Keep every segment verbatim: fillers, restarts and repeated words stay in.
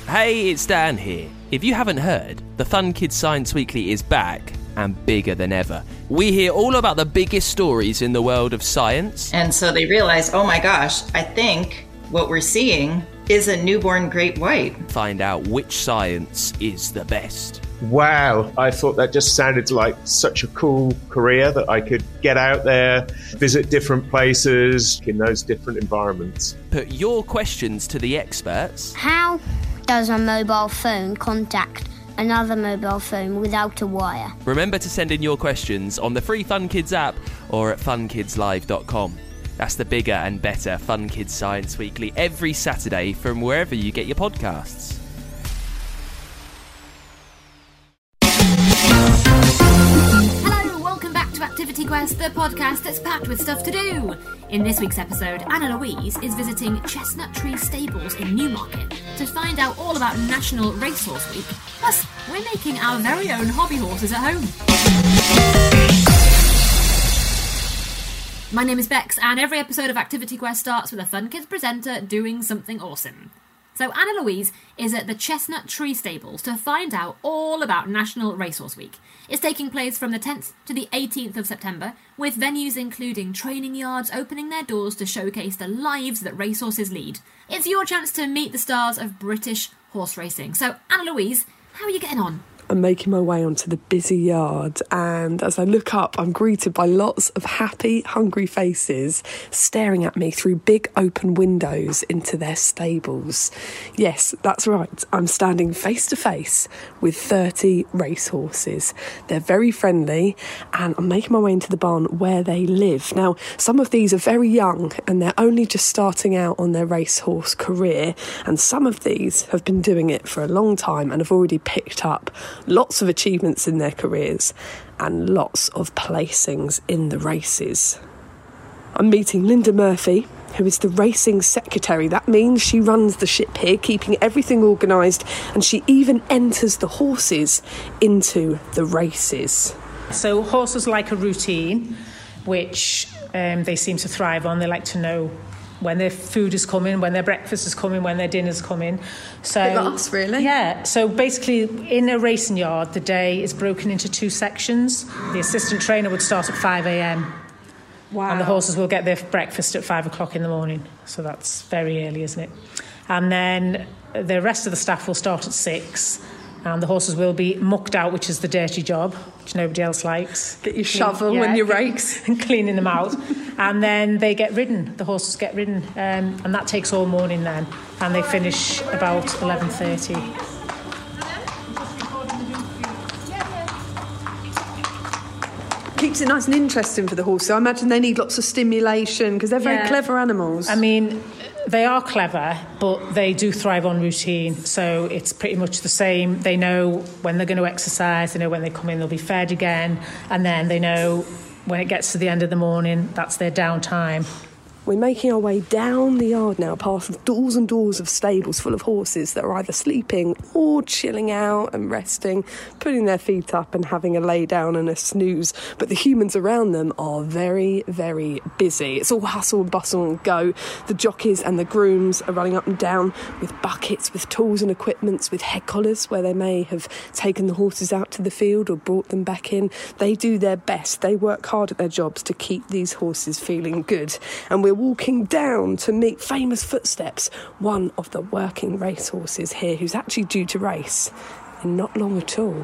Hey, it's Dan here. If you haven't heard, the Fun Kids Science Weekly is back and bigger than ever. We hear all about the biggest stories in the world of science. And so they realize, oh my gosh, I think what we're seeing is a newborn great white. Find out which science is the best. Wow, I thought that just sounded like such a cool career that I could get out there, visit different places in those different environments. Put your questions to the experts. How does a mobile phone contact another mobile phone without a wire? Remember to send in your questions on the free Fun Kids app or at fun kids live dot com. That's the bigger and better Fun Kids Science Weekly every Saturday from wherever you get your podcasts. Hello, welcome back to Activity Quest, the podcast that's packed with stuff to do. In this week's episode, Anna Louise is visiting Chestnut Tree Stables in Newmarket to find out all about National Racehorse Week. Plus, we're making our very own hobby horses at home. My name is Bex, and every episode of Activity Quest starts with a Fun Kids presenter doing something awesome. So Anna Louise is at the Chestnut Tree Stables to find out all about National Racehorse Week. It's taking place from the tenth to the eighteenth of September, with venues including training yards opening their doors to showcase the lives that racehorses lead. It's your chance to meet the stars of British horse racing. So Anna Louise, how are you getting on? I'm making my way onto the busy yard, and as I look up, I'm greeted by lots of happy, hungry faces staring at me through big open windows into their stables. Yes, that's right, I'm standing face to face with thirty racehorses. They're very friendly, and I'm making my way into the barn where they live. Now, some of these are very young, and they're only just starting out on their racehorse career, and some of these have been doing it for a long time and have already picked up lots of achievements in their careers and lots of placings in the races. I'm meeting Linda Murphy, who is the racing secretary. That means she runs the ship here, keeping everything organised, and she even enters the horses into the races. So horses like a routine, which um, they seem to thrive on. They like to know when their food is coming, when their breakfast is coming, when their dinner's coming. So Bit like us, really. Yeah. So basically, in a racing yard, the day is broken into two sections. The assistant trainer would start at five a.m. Wow. And the horses will get their breakfast at five o'clock in the morning. So that's very early, isn't it? And then the rest of the staff will start at six. And the horses will be mucked out, which is the dirty job, which nobody else likes. Get your shovel yeah, when you race. And cleaning them out. And then they get ridden. The horses get ridden. Um, and that takes all morning then. And they finish about eleven thirty. Keeps it nice and interesting for the horses. I imagine they need lots of stimulation because they're very yeah. clever animals. I mean, they are clever, but they do thrive on routine. So it's pretty much the same. They know when they're going to exercise. They know when they come in, they'll be fed again. And then they know when it gets to the end of the morning, that's their downtime. We're making our way down the yard now, past doors and doors of stables full of horses that are either sleeping or chilling out and resting, putting their feet up and having a lay down and a snooze. But the humans around them are very, very busy. It's all hustle and bustle and go. The jockeys and the grooms are running up and down with buckets, with tools and equipments, with head collars where they may have taken the horses out to the field or brought them back in. They do their best. They work hard at their jobs to keep these horses feeling good. And we're walking down to meet Famous Footsteps, one of the working racehorses here who's actually due to race in not long at all.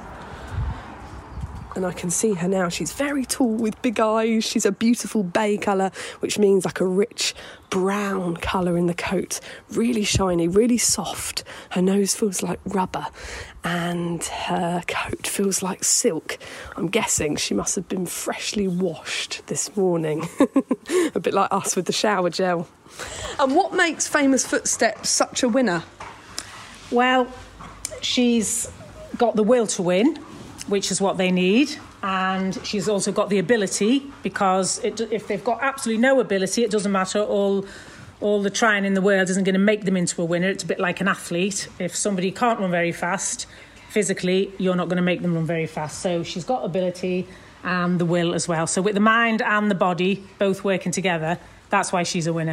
And I can see her now. She's very tall with big eyes. She's a beautiful bay colour, which means like a rich brown colour in the coat. Really shiny, really soft. Her nose feels like rubber and her coat feels like silk. I'm guessing she must have been freshly washed this morning. A bit like us with the shower gel. And what makes Famous Footsteps such a winner? Well, she's got the will to win, which is what they need, and she's also got the ability, because it, if they've got absolutely no ability, it doesn't matter. All all the trying in the world isn't going to make them into a winner. It's a bit like an athlete. If somebody can't run very fast physically, you're not going to make them run very fast. So she's got ability and the will as well. So with the mind and the body both working together, that's why she's a winner.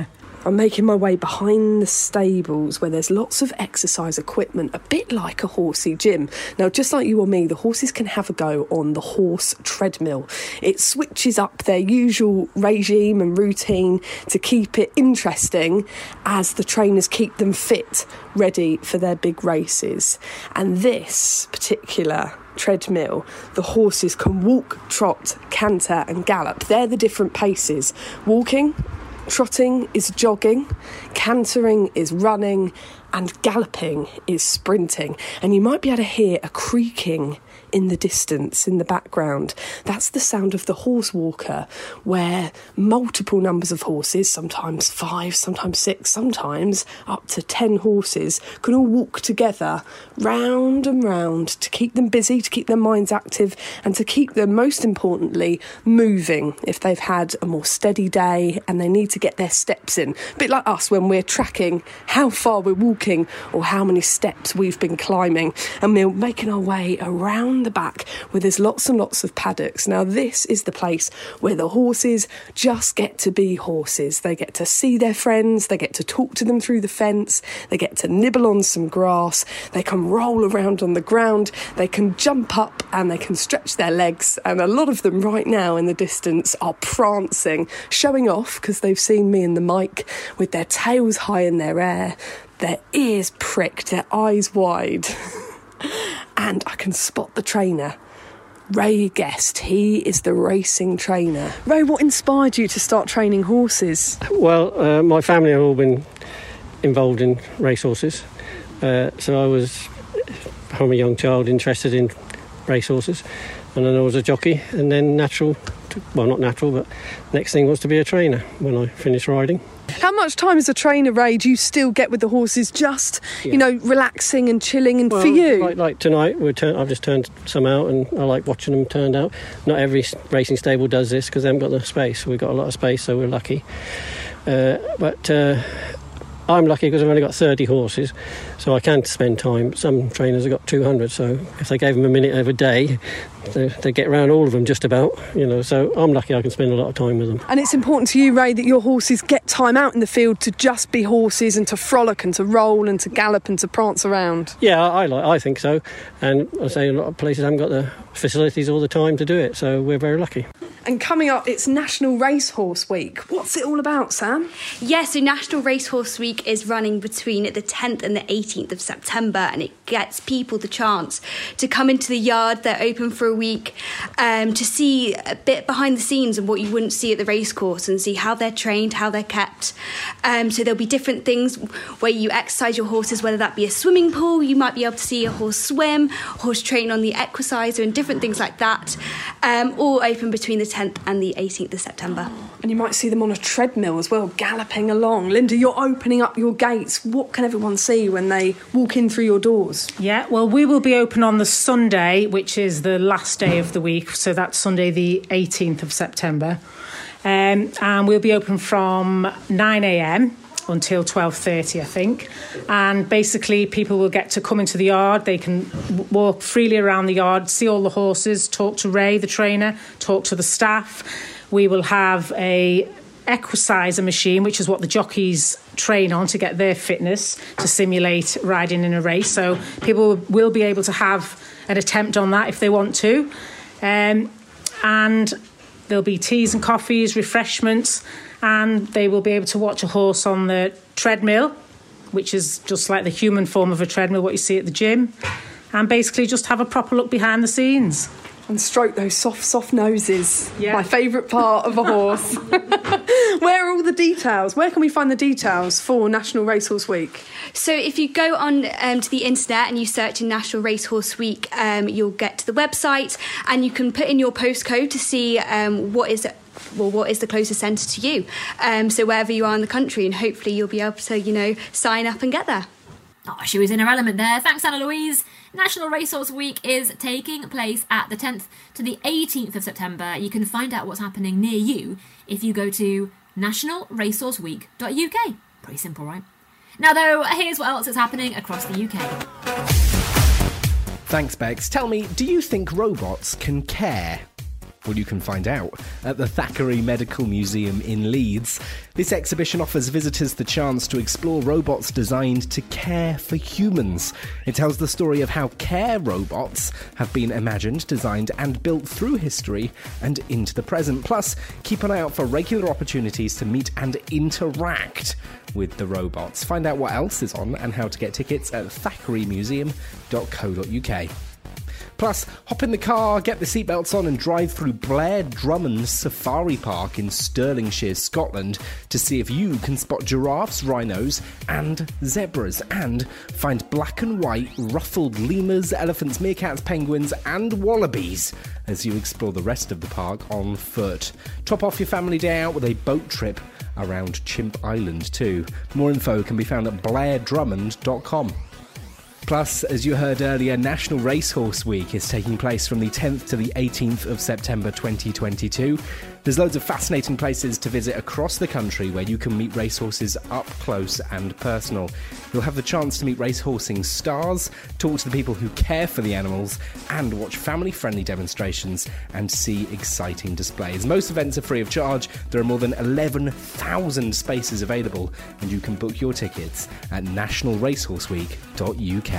I'm making my way behind the stables where there's lots of exercise equipment, a bit like a horsey gym. Now, just like you or me, the horses can have a go on the horse treadmill. It switches up their usual regime and routine to keep it interesting as the trainers keep them fit, ready for their big races. And this particular treadmill, the horses can walk, trot, canter and gallop. They're the different paces. Walking, trotting is jogging, cantering is running, and galloping is sprinting. And you might be able to hear a creaking in the distance, in the background. That's the sound of the horse walker, where multiple numbers of horses, sometimes five, sometimes six, sometimes up to ten horses, can all walk together round and round to keep them busy, to keep their minds active, and to keep them, most importantly, moving if they've had a more steady day and they need to get their steps in. A bit like us when we're tracking how far we're walking or how many steps we've been climbing, and we're making our way around the back where there's lots and lots of paddocks. Now, this is the place where the horses just get to be horses. They get to see their friends, they get to talk to them through the fence, they get to nibble on some grass, they can roll around on the ground, they can jump up and they can stretch their legs, and a lot of them right now in the distance are prancing, showing off because they've seen me in the mic with their tails high in their air, their ears pricked, their eyes wide. And I can spot the trainer, Ray Guest. He is the racing trainer. Ray, what inspired you to start training horses? Well, uh, my family have all been involved in racehorses. Uh, so I was, from a young child, interested in racehorses. And then I was a jockey, and then natural, to, well, not natural, but next thing was to be a trainer when I finished riding. How much time as a trainer, Ray, do you still get with the horses, just, yeah. you know, relaxing and chilling? And well, for you? Like, like tonight, we're turn- I've just turned some out, and I like watching them turned out. Not every racing stable does this because they haven't got the space. We've got a lot of space, so we're lucky. Uh, but uh, I'm lucky because I've only got thirty horses, so I can spend time. Some trainers have got two hundred, so if they gave them a minute every day, they, they get around all of them just about, you know, so I'm lucky I can spend a lot of time with them. And it's important to you, Ray, that your horses get time out in the field to just be horses and to frolic and to roll and to gallop and to prance around. Yeah, I, I like. I think so. And I say a lot of places haven't got the facilities all the time to do it, so we're very lucky. And coming up, it's National Racehorse Week. What's it all about, Sam? Yeah, so National Racehorse Week is running between the tenth and the eighteenth of September, and it gets people the chance to come into the yard. They're open for a week um, to see a bit behind the scenes of what you wouldn't see at the racecourse and see how they're trained, how they're kept. Um, so there'll be different things where you exercise your horses, whether that be a swimming pool, you might be able to see a horse swim, horse train on the equisizer and different things like that, um, all open between the tenth and the eighteenth of September. And you might see them on a treadmill as well, galloping along. Linda, you're opening up your gates. What can everyone see when they walk in through your doors? Yeah, well, we will be open on the Sunday, which is the last day of the week, so that's Sunday the eighteenth of September. Um, and we'll be open from nine a.m. until twelve thirty, I think. And basically people will get to come into the yard. They can w- walk freely around the yard, see all the horses, talk to Ray, the trainer, talk to the staff. We will have a equisizer machine, which is what the jockeys train on to get their fitness to simulate riding in a race. So people will be able to have an attempt on that if they want to. Um, and there'll be teas and coffees, refreshments, and they will be able to watch a horse on the treadmill, which is just like the human form of a treadmill, what you see at the gym, and basically just have a proper look behind the scenes. And stroke those soft, soft noses. Yeah. My favourite part of a horse. Where are all the details? Where can we find the details for National Racehorse Week? So if you go on um, to the internet and you search in National Racehorse Week, um, you'll get to the website and you can put in your postcode to see um, what is well, what is the closest centre to you. Um, so wherever you are in the country, and hopefully you'll be able to, you know, sign up and get there. Oh, she was in her element there. Thanks, Anna Louise. National Racehorse Week is taking place at the tenth to the eighteenth of September. You can find out what's happening near you if you go to national racehorse week dot U K. Pretty simple, right? Now, though, here's what else is happening across the U K. Thanks, Bex. Tell me, do you think robots can care? Well, you can find out at the Thackeray Medical Museum in Leeds. This exhibition offers visitors the chance to explore robots designed to care for humans. It tells the story of how care robots have been imagined, designed and built through history and into the present. Plus, keep an eye out for regular opportunities to meet and interact with the robots. Find out what else is on and how to get tickets at thackeray museum dot co dot uk. Plus, hop in the car, get the seatbelts on and drive through Blair Drummond Safari Park in Stirlingshire, Scotland to see if you can spot giraffes, rhinos and zebras, and find black and white ruffled lemurs, elephants, meerkats, penguins and wallabies as you explore the rest of the park on foot. Top off your family day out with a boat trip around Chimp Island too. More info can be found at blair drummond dot com. Plus, as you heard earlier, National Racehorse Week is taking place from the tenth to the eighteenth of September twenty twenty-two. There's loads of fascinating places to visit across the country where you can meet racehorses up close and personal. You'll have the chance to meet racehorsing stars, talk to the people who care for the animals, and watch family-friendly demonstrations and see exciting displays. Most events are free of charge. There are more than eleven thousand spaces available, and you can book your tickets at national racehorse week dot u k.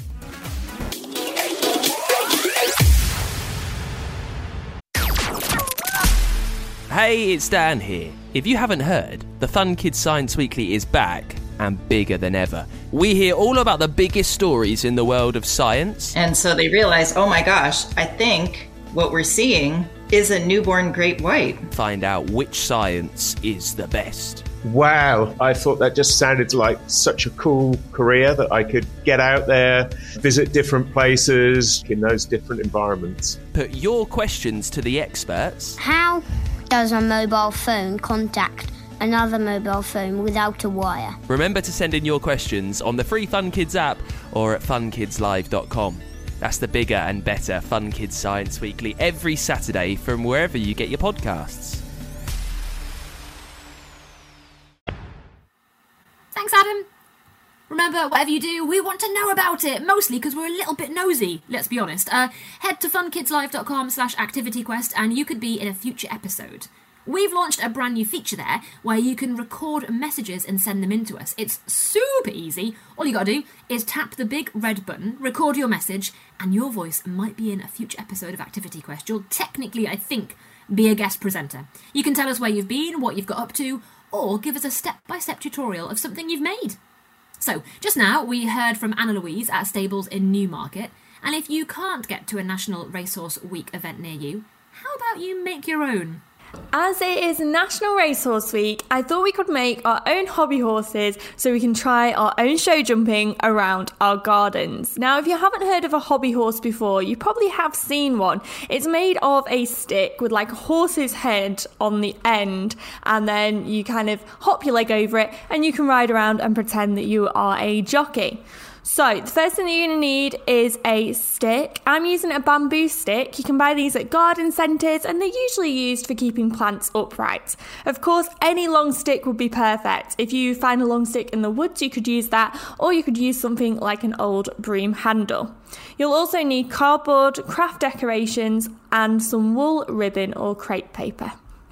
Hey, it's Dan here. If you haven't heard, the Fun Kids Science Weekly is back and bigger than ever. We hear all about the biggest stories in the world of science. And so they realize, oh my gosh, I think what we're seeing is a newborn great white. Find out which science is the best. Wow, I thought that just sounded like such a cool career that I could get out there, visit different places in those different environments. Put your questions to the experts. How does a mobile phone contact another mobile phone without a wire? Remember to send in your questions on the free Fun Kids app or at fun kids live dot com. That's the bigger and better Fun Kids Science Weekly every Saturday from wherever you get your podcasts. Thanks, Adam. Remember, whatever you do, we want to know about it, mostly because we're a little bit nosy, let's be honest. Uh, head to fun kids live dot com slash activity quest and you could be in a future episode. We've launched a brand new feature there where you can record messages and send them in to us. It's super easy. All you gotta do is tap the big red button, record your message, and your voice might be in a future episode of Activity Quest. You'll technically, I think, be a guest presenter. You can tell us where you've been, what you've got up to, or give us a step-by-step tutorial of something you've made. So, just now we heard from Anna Louise at Stables in Newmarket, and if you can't get to a National Racehorse Week event near you, how about you make your own? As it is National Racehorse Week, I thought we could make our own hobby horses so we can try our own show jumping around our gardens. Now, if you haven't heard of a hobby horse before, you probably have seen one. It's made of a stick with like a horse's head on the end, and then you kind of hop your leg over it and you can ride around and pretend that you are a jockey. So, the first thing that you're going to need is a stick. I'm using a bamboo stick. You can buy these at garden centres and they're usually used for keeping plants upright. Of course, any long stick would be perfect. If you find a long stick in the woods, you could use that, or you could use something like an old broom handle. You'll also need cardboard, craft decorations, and some wool, ribbon, or crepe paper.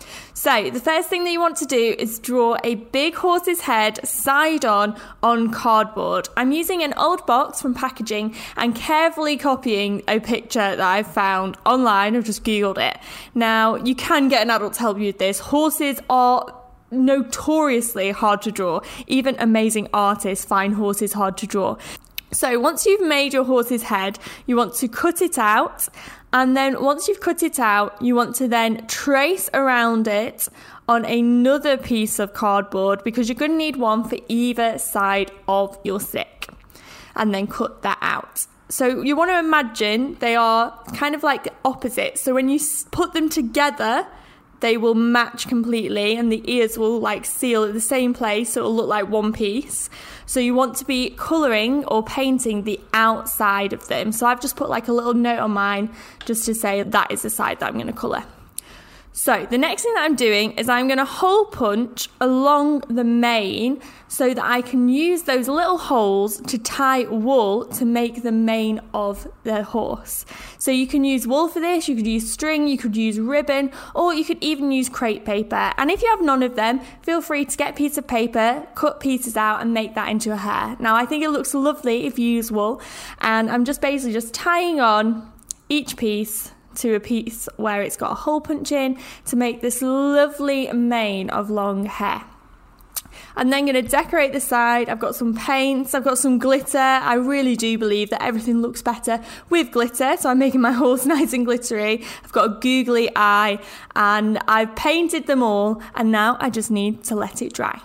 So, the first thing that you want to do is draw a big horse's head side on on cardboard. I'm using an old box from packaging and carefully copying a picture that I've found online. I've just googled it. Now, you can get an adult to help you with this. Horses are notoriously hard to draw. Even amazing artists find horses hard to draw. So once you've made your horse's head, you want to cut it out, and then once you've cut it out, you want to then trace around it on another piece of cardboard, because you're going to need one for either side of your stick, and then cut that out. So you want to imagine they are kind of like opposite. So when you put them together, they will match completely and the ears will like seal at the same place, so it'll look like one piece. So you want to be colouring or painting the outside of them. So I've just put like a little note on mine just to say that is the side that I'm going to colour. So the next thing that I'm doing is I'm going to hole punch along the mane so that I can use those little holes to tie wool to make the mane of the horse. So you can use wool for this, you could use string, you could use ribbon, or you could even use crepe paper. And if you have none of them, feel free to get a piece of paper, cut pieces out and make that into a hair. Now I think it looks lovely if you use wool, and I'm just basically just tying on each piece to a piece where it's got a hole punch in to make this lovely mane of long hair. I'm then going to decorate the side. I've got some paints, I've got some glitter. I really do believe that everything looks better with glitter, so I'm making my horse nice and glittery. I've got a googly eye and I've painted them all, and now I just need to let it dry.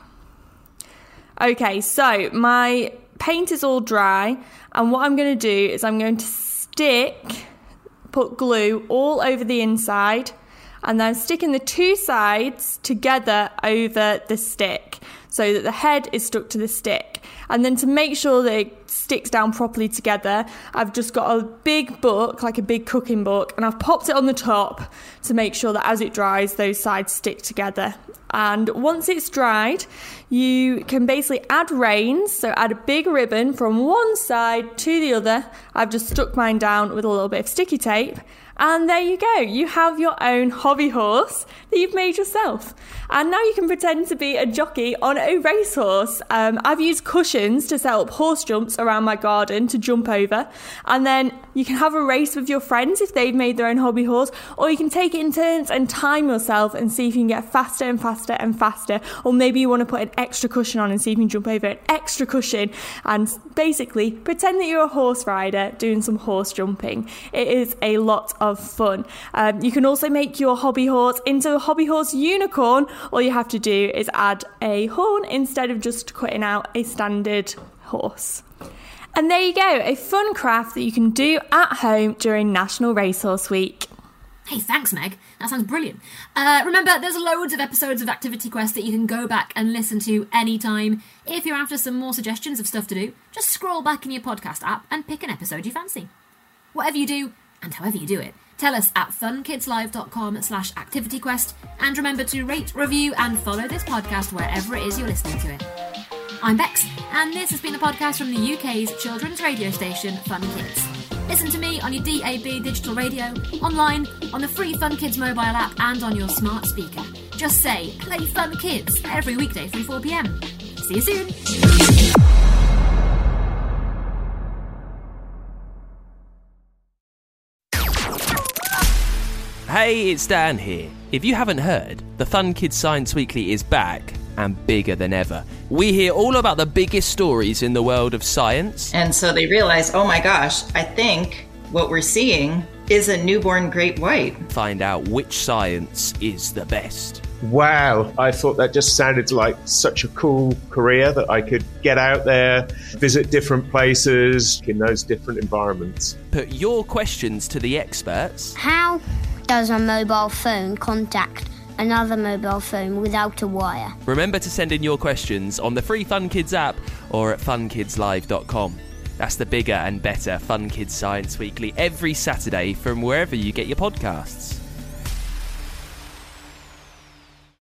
Okay, so my paint is all dry, and what I'm going to do is I'm going to stick put glue all over the inside, and then sticking the two sides together over the stick so that the head is stuck to the stick. And then to make sure that it sticks down properly together, I've just got a big book, like a big cooking book, and I've popped it on the top to make sure that as it dries, those sides stick together. And once it's dried, you can basically add reins, so add a big ribbon from one side to the other. I've just stuck mine down with a little bit of sticky tape, and there you go. You have your own hobby horse that you've made yourself. And now you can pretend to be a jockey on a racehorse. Um, I've used cushions to set up horse jumps around my garden to jump over. And then you can have a race with your friends if they've made their own hobby horse. Or you can take it in turns and time yourself and see if you can get faster and faster and faster. Or maybe you want to put an extra cushion on and see if you can jump over an extra cushion. And basically pretend that you're a horse rider doing some horse jumping. It is a lot of fun. Um, you can also make your hobby horse into a hobby horse unicorn. All you have to do is add a horn instead of just cutting out a standard horse. And there you go, a fun craft that you can do at home during National Racehorse Week. Hey, thanks, Meg. That sounds brilliant. Uh, remember, there's loads of episodes of Activity Quest that you can go back and listen to anytime. If you're after some more suggestions of stuff to do, just scroll back in your podcast app and pick an episode you fancy. Whatever you do, and however you do it, tell us at funkidslive.com slash activityquest, and remember to rate, review and follow this podcast wherever it is you're listening to it. I'm Bex, and this has been a podcast from the U K's children's radio station, Fun Kids. Listen to me on your D A B digital radio, online, on the free Fun Kids mobile app and on your smart speaker. Just say, play Fun Kids, every weekday from four p.m. See you soon! Hey, it's Dan here. If you haven't heard, the Fun Kids Science Weekly is back and bigger than ever. We hear all about the biggest stories in the world of science. And so they realize, oh my gosh, I think what we're seeing is a newborn great white. Find out which science is the best. Wow, I thought that just sounded like such a cool career that I could get out there, visit different places in those different environments. Put your questions to the experts. How does a mobile phone contact another mobile phone without a wire? Remember to send in your questions on the free Fun Kids app or at fun kids live dot com. That's the bigger and better Fun Kids Science Weekly every Saturday from wherever you get your podcasts.